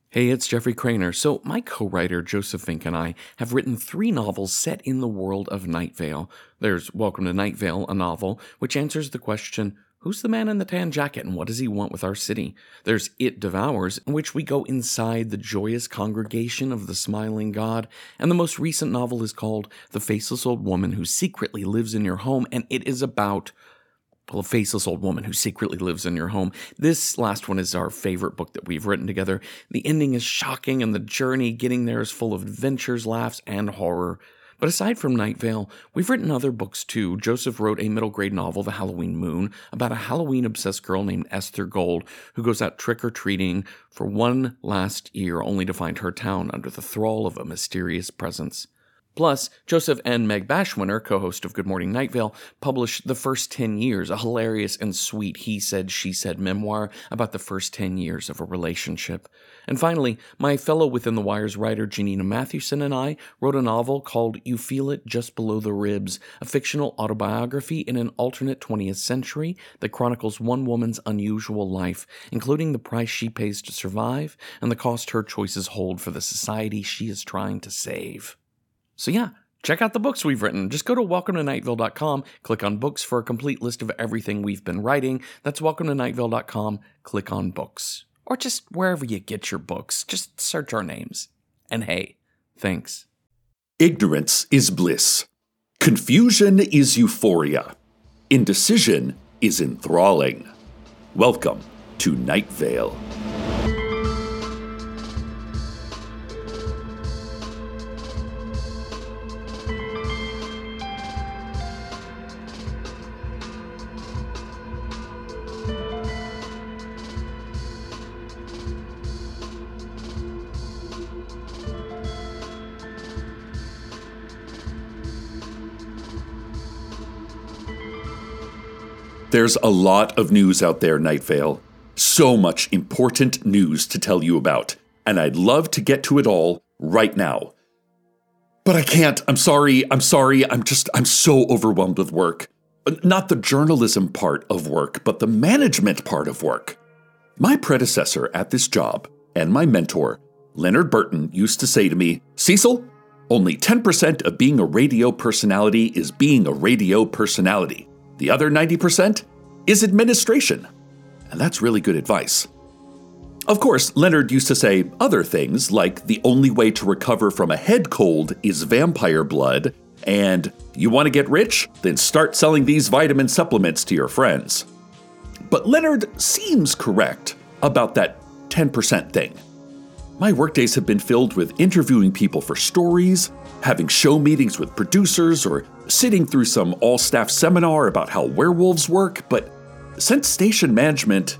Hey, it's Jeffrey Craner. So, my co writer Joseph Fink and I have written 3 novels set in the world of Night Vale. There's Welcome to Night Vale, a novel which answers the question, who's the man in the tan jacket and what does he want with our city? There's It Devours, in which we go inside the joyous congregation of the smiling God. And the most recent novel is called The Faceless Old Woman Who Secretly Lives in Your Home, and it is about a faceless old woman who secretly lives in your home. This last one is our favorite book that we've written together. The ending is shocking, and the journey getting there is full of adventures, laughs, and horror. But aside from Night Vale, we've written other books too. Joseph wrote a middle grade novel, The Halloween Moon, about a Halloween-obsessed girl named Esther Gold who goes out trick-or-treating for one last year only to find her town under the thrall of a mysterious presence. Plus, Joseph and Meg Bashwinner, co-host of Good Morning Night Vale, published The First 10 Years, a hilarious and sweet he said, she said memoir about the first 10 years of a relationship. And finally, my fellow Within the Wires writer Janina Mathewson and I wrote a novel called You Feel It Just Below the Ribs, a fictional autobiography in an alternate 20th century that chronicles one woman's unusual life, including the price she pays to survive and the cost her choices hold for the society she is trying to save. So yeah, check out the books we've written. Just go to welcometonightvale.com, click on books for a complete list of everything we've been writing. That's welcometonightvale.com, click on books. Or just wherever you get your books. Just search our names. And hey, thanks. Ignorance is bliss. Confusion is euphoria. Indecision is enthralling. Welcome to Night Vale. There's a lot of news out there, Night Vale. So much important news to tell you about, and I'd love to get to it all right now. But I can't. I'm sorry. I'm so overwhelmed with work. Not the journalism part of work, but the management part of work. My predecessor at this job, and my mentor, Leonard Burton, used to say to me, Cecil, only 10% of being a radio personality is being a radio personality. The other 90% is administration. And that's really good advice. Of course, Leonard used to say other things like the only way to recover from a head cold is vampire blood, and you want to get rich? Then start selling these vitamin supplements to your friends. But Leonard seems correct about that 10% thing. My workdays have been filled with interviewing people for stories, having show meetings with producers, or sitting through some all-staff seminar about how werewolves work, but since station management,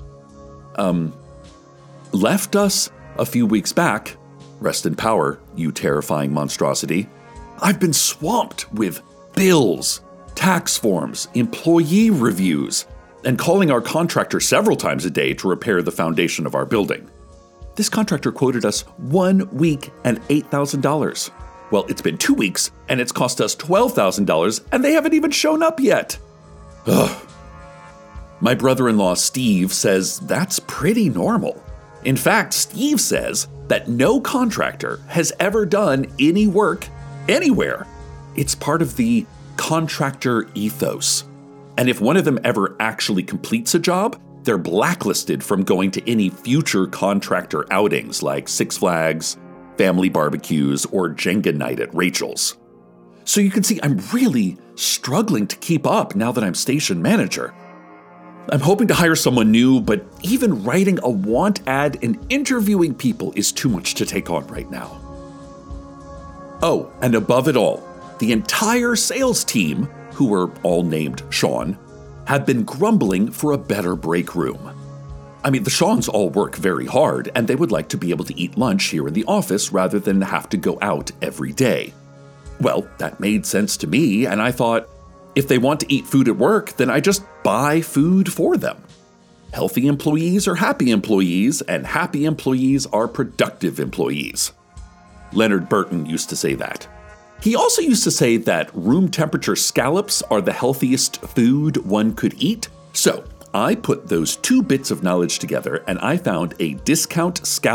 left us a few weeks back, rest in power, you terrifying monstrosity, I've been swamped with bills, tax forms, employee reviews, and calling our contractor several times a day to repair the foundation of our building. This contractor quoted us 1 week and $8,000. Well, it's been 2 weeks, and it's cost us $12,000, and they haven't even shown up yet. Ugh. My brother-in-law, Steve, says that's pretty normal. In fact, Steve says that no contractor has ever done any work anywhere. It's part of the contractor ethos. And if one of them ever actually completes a job, they're blacklisted from going to any future contractor outings like Six Flags, family barbecues, or Jenga night at Rachel's. So you can see I'm really struggling to keep up now that I'm station manager. I'm hoping to hire someone new, but even writing a want ad and interviewing people is too much to take on right now. Oh, and above it all, the entire sales team, who were all named Sean, have been grumbling for a better break room. I mean, the Seans all work very hard, and they would like to be able to eat lunch here in the office rather than have to go out every day. Well, that made sense to me, and I thought, if they want to eat food at work, then I just buy food for them. Healthy employees are happy employees, and happy employees are productive employees. Leonard Burton used to say that. He also used to say that room temperature scallops are the healthiest food one could eat. So I put those two bits of knowledge together and I found a discount scallop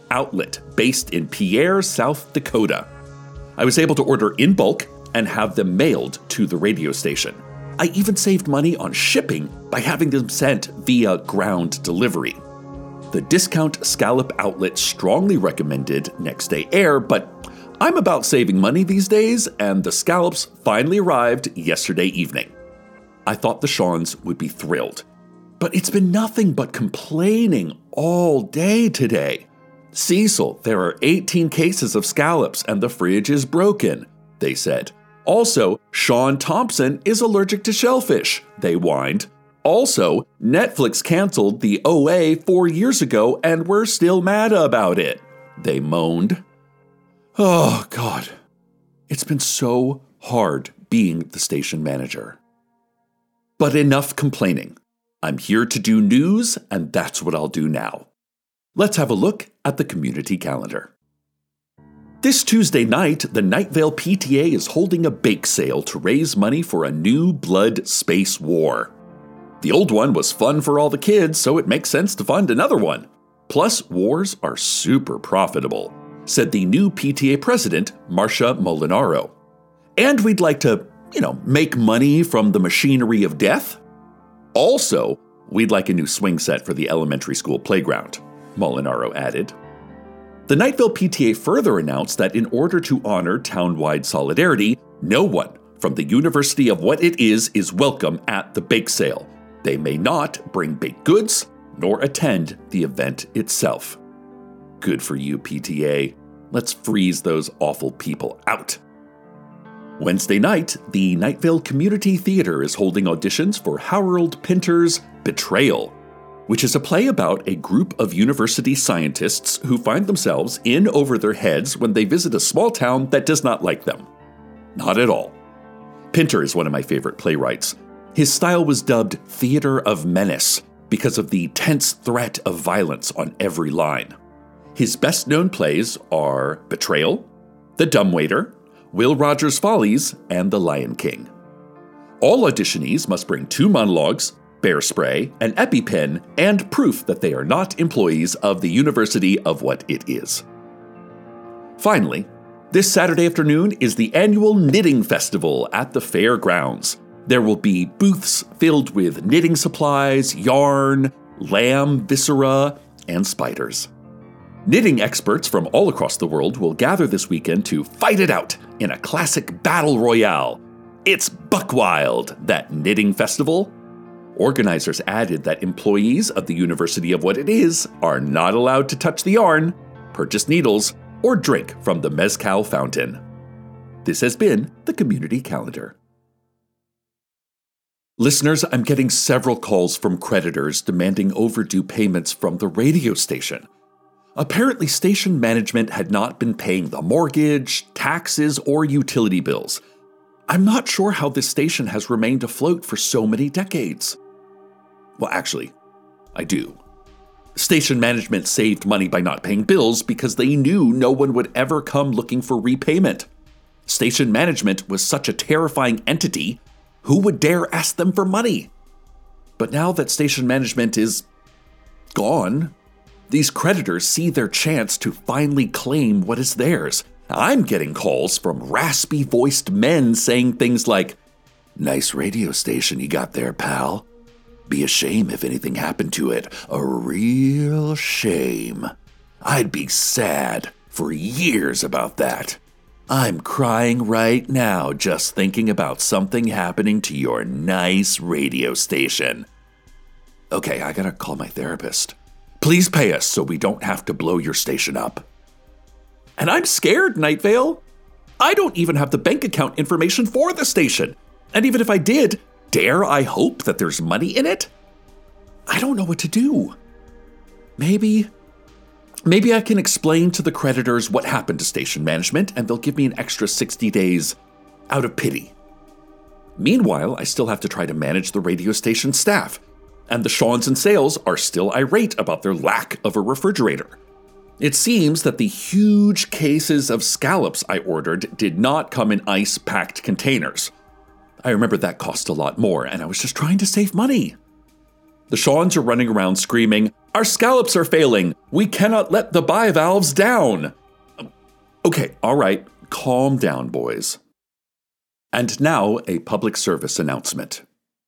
Outlet based in Pierre, South Dakota. I was able to order in bulk and have them mailed to the radio station. I even saved money on shipping by having them sent via ground delivery. The Discount Scallop Outlet strongly recommended next day air, but I'm about saving money these days, and the scallops finally arrived yesterday evening. I thought the Shawns would be thrilled. But it's been nothing but complaining all day today. Cecil, there are 18 cases of scallops and the fridge is broken, they said. Also, Sean Thompson is allergic to shellfish, they whined. Also, Netflix canceled the OA 4 years ago and we're still mad about it, they moaned. Oh, God. It's been so hard being the station manager. But enough complaining. I'm here to do news, and that's what I'll do now. Let's have a look at the community calendar. This Tuesday night, the Night Vale PTA is holding a bake sale to raise money for a new blood space war. The old one was fun for all the kids, so it makes sense to fund another one. Plus, wars are super profitable, said the new PTA president, Marcia Molinaro. And we'd like to, make money from the machinery of death. Also, we'd like a new swing set for the elementary school playground, Molinaro added. The Night Vale PTA further announced that in order to honor town-wide solidarity, no one from the University of What It is welcome at the bake sale. They may not bring baked goods nor attend the event itself. Good for you, PTA. Let's freeze those awful people out. Wednesday night, the Night Vale Community Theater is holding auditions for Harold Pinter's Betrayal, which is a play about a group of university scientists who find themselves in over their heads when they visit a small town that does not like them. Not at all. Pinter is one of my favorite playwrights. His style was dubbed Theater of Menace because of the tense threat of violence on every line. His best-known plays are Betrayal, The Dumbwaiter, Will Rogers' Follies, and The Lion King. All auditionees must bring 2 monologues, bear spray, an EpiPen, and proof that they are not employees of the University of What It is. Finally, this Saturday afternoon is the annual Knitting Festival at the fairgrounds. There will be booths filled with knitting supplies, yarn, lamb viscera, and spiders. Knitting experts from all across the world will gather this weekend to fight it out in a classic battle royale. It's buck wild, that knitting festival. Organizers added that employees of the University of What It is are not allowed to touch the yarn, purchase needles, or drink from the mezcal fountain. This has been the Community Calendar. Listeners, I'm getting several calls from creditors demanding overdue payments from the radio station. Apparently, station management had not been paying the mortgage, taxes, or utility bills. I'm not sure how this station has remained afloat for so many decades. Well, actually, I do. Station management saved money by not paying bills because they knew no one would ever come looking for repayment. Station management was such a terrifying entity, who would dare ask them for money? But now that station management is gone, these creditors see their chance to finally claim what is theirs. I'm getting calls from raspy-voiced men saying things like, "Nice radio station you got there, pal. Be a shame if anything happened to it. A real shame. I'd be sad for years about that. I'm crying right now just thinking about something happening to your nice radio station. Okay, I gotta call my therapist. Please pay us so we don't have to blow your station up." And I'm scared, Night Vale. I don't even have the bank account information for the station. And even if I did, dare I hope that there's money in it? I don't know what to do. Maybe I can explain to the creditors what happened to station management and they'll give me an extra 60 days out of pity. Meanwhile, I still have to try to manage the radio station staff, and the Shawns and Sales are still irate about their lack of a refrigerator. It seems that the huge cases of scallops I ordered did not come in ice-packed containers. I remember that cost a lot more, and I was just trying to save money. The Shawns are running around screaming, Our scallops are failing. We cannot let the bivalves down. Okay, all right. Calm down, boys. And now a public service announcement.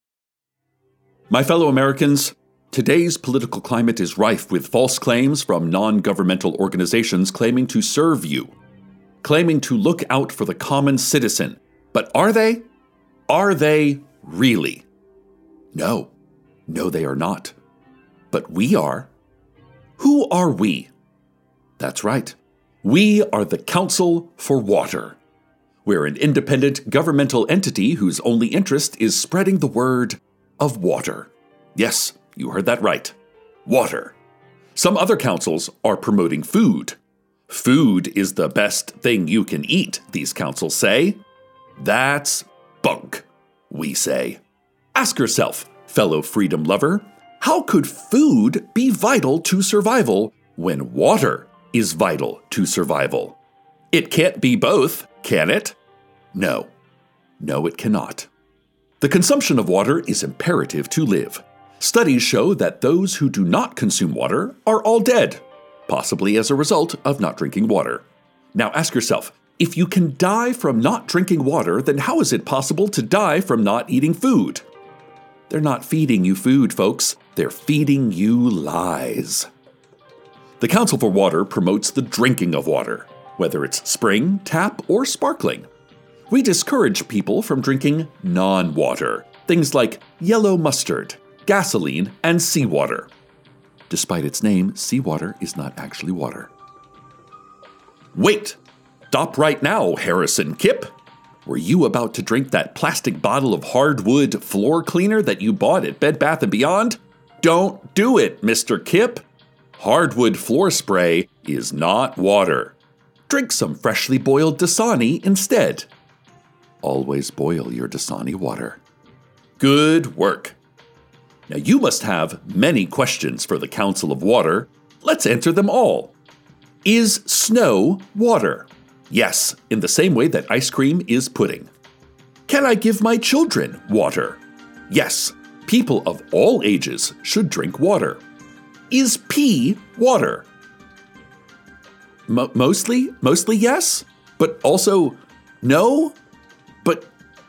My fellow Americans, today's political climate is rife with false claims from non-governmental organizations claiming to serve you, claiming to look out for the common citizen. But are they? Are they really? No, they are not. But we are. Who are we? That's right. We are the Council for Water. We're an independent governmental entity whose only interest is spreading the word of water. Yes, you heard that right. Water. Some other councils are promoting food. Food is the best thing you can eat, these councils say. That's bunk, we say. Ask yourself, fellow freedom lover, how could food be vital to survival when water is vital to survival? It can't be both, can it? No, it cannot. The consumption of water is imperative to live. Studies show that those who do not consume water are all dead, possibly as a result of not drinking water. Now ask yourself, if you can die from not drinking water, then how is it possible to die from not eating food? They're not feeding you food, folks. They're feeding you lies. The Council for Water promotes the drinking of water, whether it's spring, tap, or sparkling. We discourage people from drinking non-water, things like yellow mustard, gasoline, and seawater. Despite its name, seawater is not actually water. Wait! Stop right now, Harrison Kipp! Were you about to drink that plastic bottle of hardwood floor cleaner that you bought at Bed Bath & Beyond? Don't do it, Mr. Kipp! Hardwood floor spray is not water. Drink some freshly boiled Dasani instead. Always boil your Dasani water. Good work. Now you must have many questions for the Council of Water. Let's answer them all. Is snow water? Yes, in the same way that ice cream is pudding. Can I give my children water? Yes, people of all ages should drink water. Is pee water? Mostly yes, but also no. But,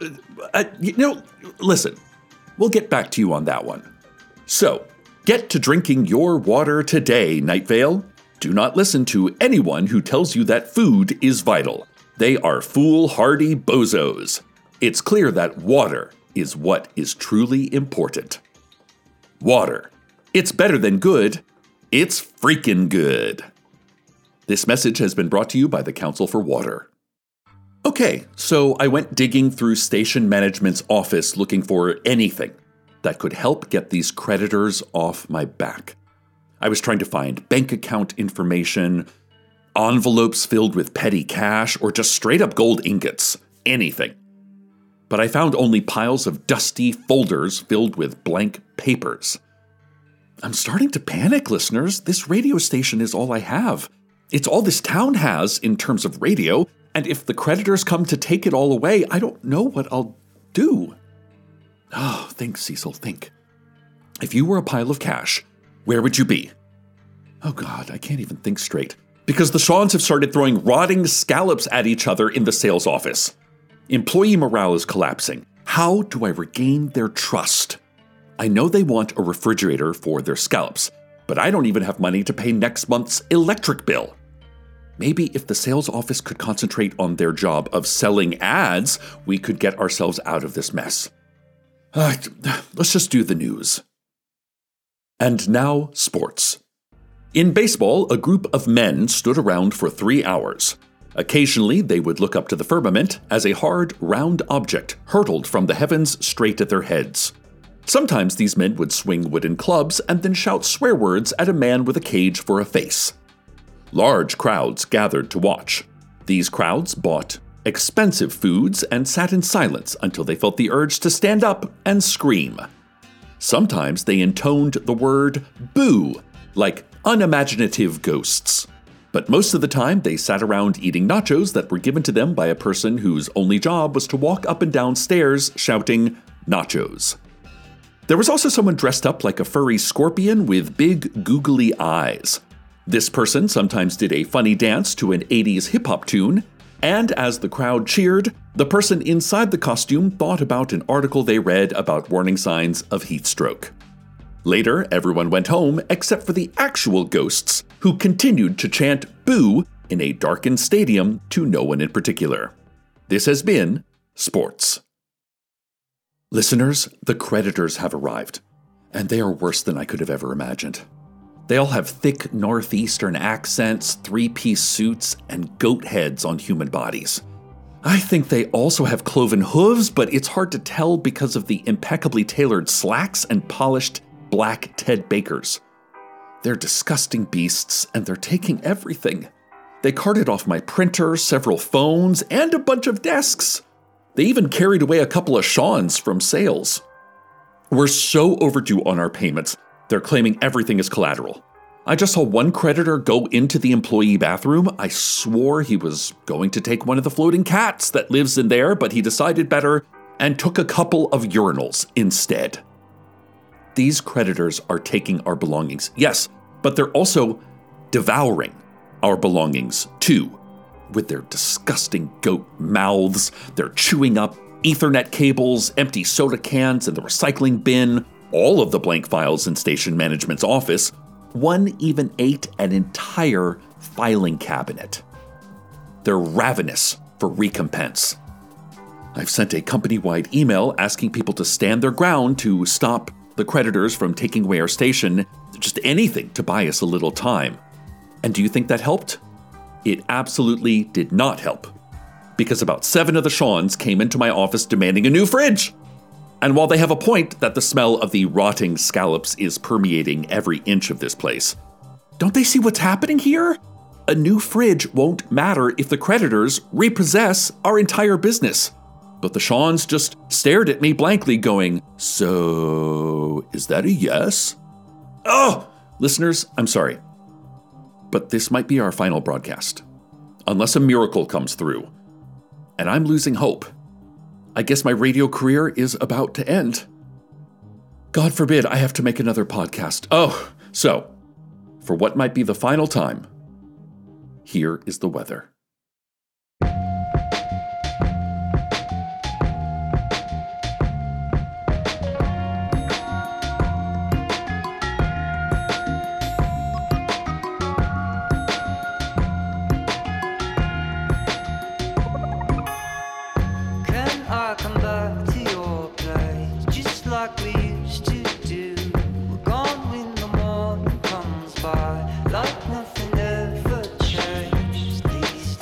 listen, we'll get back to you on that one. So, get to drinking your water today, Night Vale. Do not listen to anyone who tells you that food is vital. They are foolhardy bozos. It's clear that water is what is truly important. Water. It's better than good. It's freaking good. This message has been brought to you by the Council for Water. Okay, so I went digging through station management's office looking for anything that could help get these creditors off my back. I was trying to find bank account information, envelopes filled with petty cash, or just straight up gold ingots. Anything. But I found only piles of dusty folders filled with blank papers. I'm starting to panic, listeners. This radio station is all I have. It's all this town has in terms of radio, and if the creditors come to take it all away, I don't know what I'll do. Oh, think, Cecil, think. If you were a pile of cash, where would you be? Oh God, I can't even think straight. Because the Shawns have started throwing rotting scallops at each other in the sales office. Employee morale is collapsing. How do I regain their trust? I know they want a refrigerator for their scallops, but I don't even have money to pay next month's electric bill. Maybe if the sales office could concentrate on their job of selling ads, we could get ourselves out of this mess. Let's just do the news. And now, sports. In baseball, a group of men stood around for 3 hours. Occasionally, they would look up to the firmament as a hard, round object hurtled from the heavens straight at their heads. Sometimes these men would swing wooden clubs and then shout swear words at a man with a cage for a face. Large crowds gathered to watch. These crowds bought expensive foods and sat in silence until they felt the urge to stand up and scream. Sometimes they intoned the word boo, like unimaginative ghosts. But most of the time they sat around eating nachos that were given to them by a person whose only job was to walk up and down stairs shouting nachos. There was also someone dressed up like a furry scorpion with big googly eyes. This person sometimes did a funny dance to an 80s hip-hop tune, and as the crowd cheered, the person inside the costume thought about an article they read about warning signs of heat stroke. Later, everyone went home except for the actual ghosts, who continued to chant "boo" in a darkened stadium to no one in particular. This has been Sports. Listeners, the creditors have arrived, and they are worse than I could have ever imagined. They all have thick northeastern accents, three-piece suits, and goat heads on human bodies. I think they also have cloven hooves, but it's hard to tell because of the impeccably tailored slacks and polished black Ted Bakers. They're disgusting beasts, and they're taking everything. They carted off my printer, several phones, and a bunch of desks. They even carried away a couple of Sean's from sales. We're so overdue on our payments. They're claiming everything is collateral. I just saw one creditor go into the employee bathroom. I swore he was going to take one of the floating cats that lives in there, but he decided better and took a couple of urinals instead. These creditors are taking our belongings, yes, but they're also devouring our belongings too. With their disgusting goat mouths, they're chewing up Ethernet cables, empty soda cans in the recycling bin, all of the blank files in station management's office. One even ate an entire filing cabinet. They're ravenous for recompense. I've sent a company-wide email asking people to stand their ground to stop the creditors from taking away our station, just anything to buy us a little time. And do you think that helped? It absolutely did not help, because about 7 of the Sean's came into my office demanding a new fridge. And while they have a point that the smell of the rotting scallops is permeating every inch of this place, don't they see what's happening here? A new fridge won't matter if the creditors repossess our entire business. But the Sean's just stared at me blankly going, "So, is that a yes?" Oh, listeners, I'm sorry. But this might be our final broadcast, unless a miracle comes through. And I'm losing hope. I guess my radio career is about to end. God forbid I have to make another podcast. Oh, so, for what might be the final time, here is the weather. Like nothing ever changed. These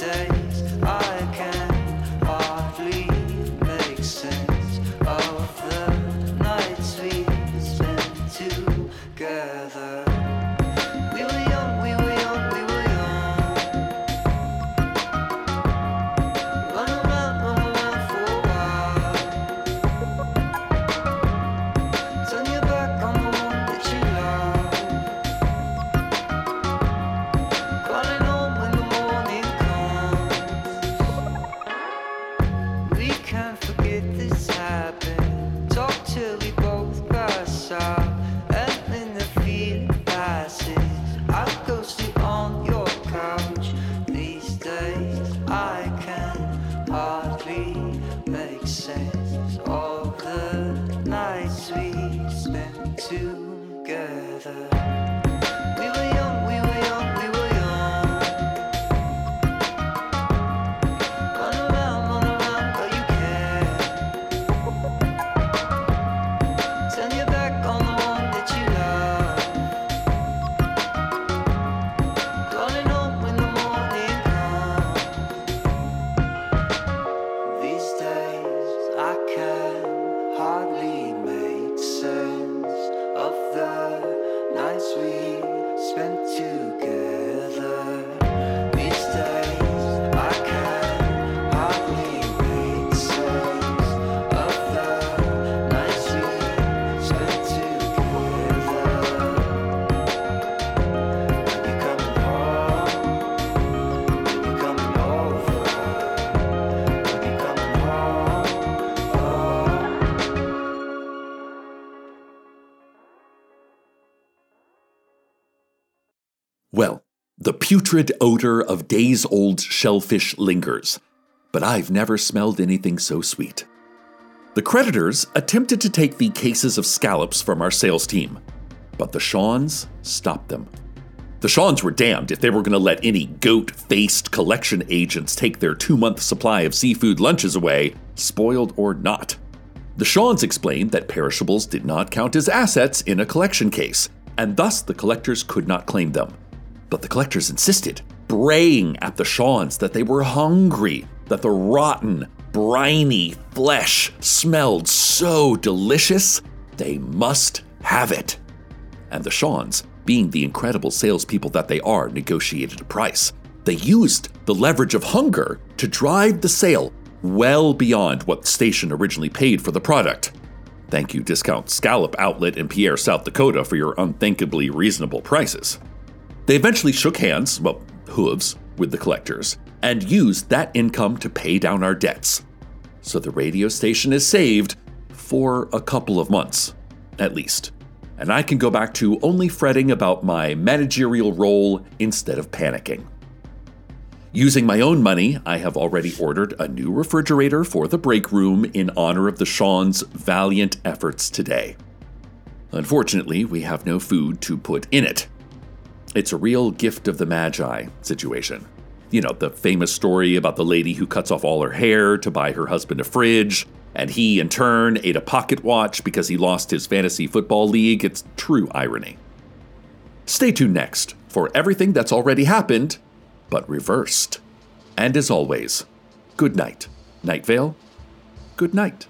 putrid odor of days-old shellfish lingers, but I've never smelled anything so sweet. The creditors attempted to take the cases of scallops from our sales team, but the Shawns stopped them. The Shawns were damned if they were going to let any goat-faced collection agents take their 2-month supply of seafood lunches away, spoiled or not. The Shawns explained that perishables did not count as assets in a collection case, and thus the collectors could not claim them. But the collectors insisted, braying at the Shawns that they were hungry, that the rotten, briny flesh smelled so delicious, they must have it. And the Shawns, being the incredible salespeople that they are, negotiated a price. They used the leverage of hunger to drive the sale well beyond what the station originally paid for the product. Thank you, Discount Scallop Outlet in Pierre, South Dakota, for your unthinkably reasonable prices. They eventually shook hands, well, hooves, with the collectors, and used that income to pay down our debts. So the radio station is saved for a couple of months, at least. And I can go back to only fretting about my managerial role instead of panicking. Using my own money, I have already ordered a new refrigerator for the break room in honor of the Shawns' valiant efforts today. Unfortunately, we have no food to put in it. It's a real gift of the Magi situation. You know, the famous story about the lady who cuts off all her hair to buy her husband a fridge, and he, in turn, ate a pocket watch because he lost his fantasy football league. It's true irony. Stay tuned next for everything that's already happened, but reversed. And as always, good night. Night Vale, good night.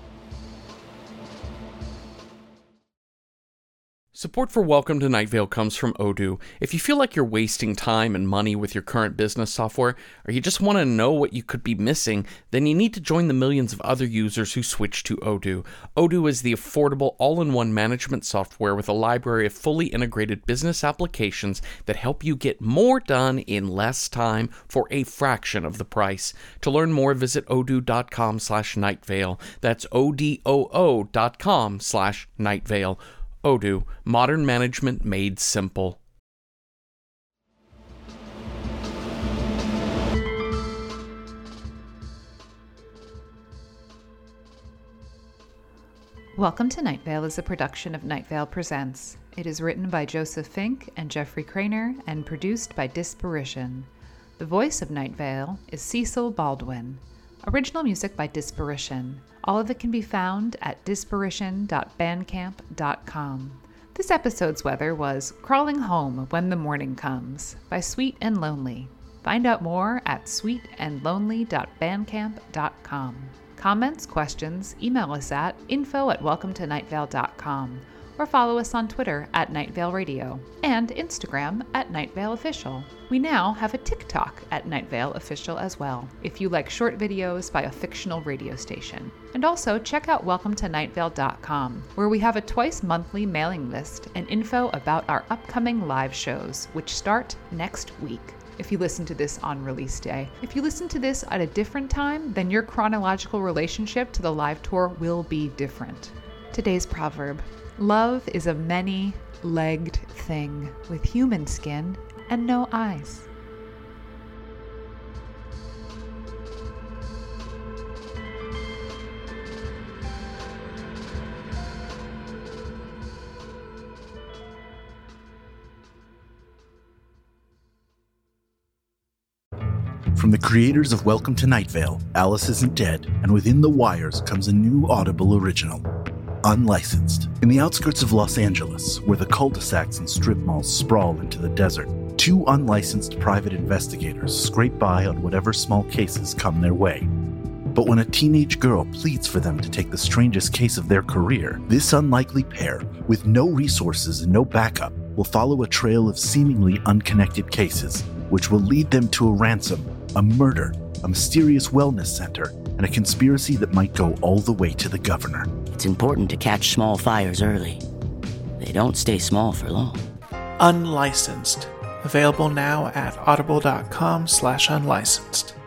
Support for Welcome to Night Vale comes from Odoo. If you feel like you're wasting time and money with your current business software, or you just want to know what you could be missing, then you need to join the millions of other users who switch to Odoo. Odoo is the affordable all-in-one management software with a library of fully integrated business applications that help you get more done in less time for a fraction of the price. To learn more, visit odoo.com/nightvale. That's odoo.com/nightvale. Odoo, modern management made simple. Welcome to Night Vale is a production of Night Vale Presents. It is written by Joseph Fink and Jeffrey Craner and produced by Disparition. The voice of Night Vale is Cecil Baldwin. Original music by Disparition. All of it can be found at disparition.bandcamp.com. This episode's weather was Crawling Home When the Morning Comes by Sweet and Lonely. Find out more at sweetandlonely.bandcamp.com. Comments, questions, email us at info@welcometonightvale.com or follow us on Twitter at Night Vale Radio and Instagram at Night Vale Official. We now have a TikTok at Night Vale Official as well, if you like short videos by a fictional radio station. And also check out welcometonightvale.com, where we have a twice-monthly mailing list and info about our upcoming live shows, which start next week. If you listen to this on release day. If you listen to this at a different time, then your chronological relationship to the live tour will be different. Today's proverb: love is a many-legged thing with human skin and no eyes. From the creators of Welcome to Night Vale, Alice Isn't Dead, and Within the Wires comes a new Audible original, Unlicensed. In the outskirts of Los Angeles, where the cul-de-sacs and strip malls sprawl into the desert, two unlicensed private investigators scrape by on whatever small cases come their way. But when a teenage girl pleads for them to take the strangest case of their career, this unlikely pair, with no resources and no backup, will follow a trail of seemingly unconnected cases, which will lead them to a ransom, a murder, a mysterious wellness center, and a conspiracy that might go all the way to the governor. It's important to catch small fires early. They don't stay small for long. Unlicensed. Available now at audible.com/unlicensed.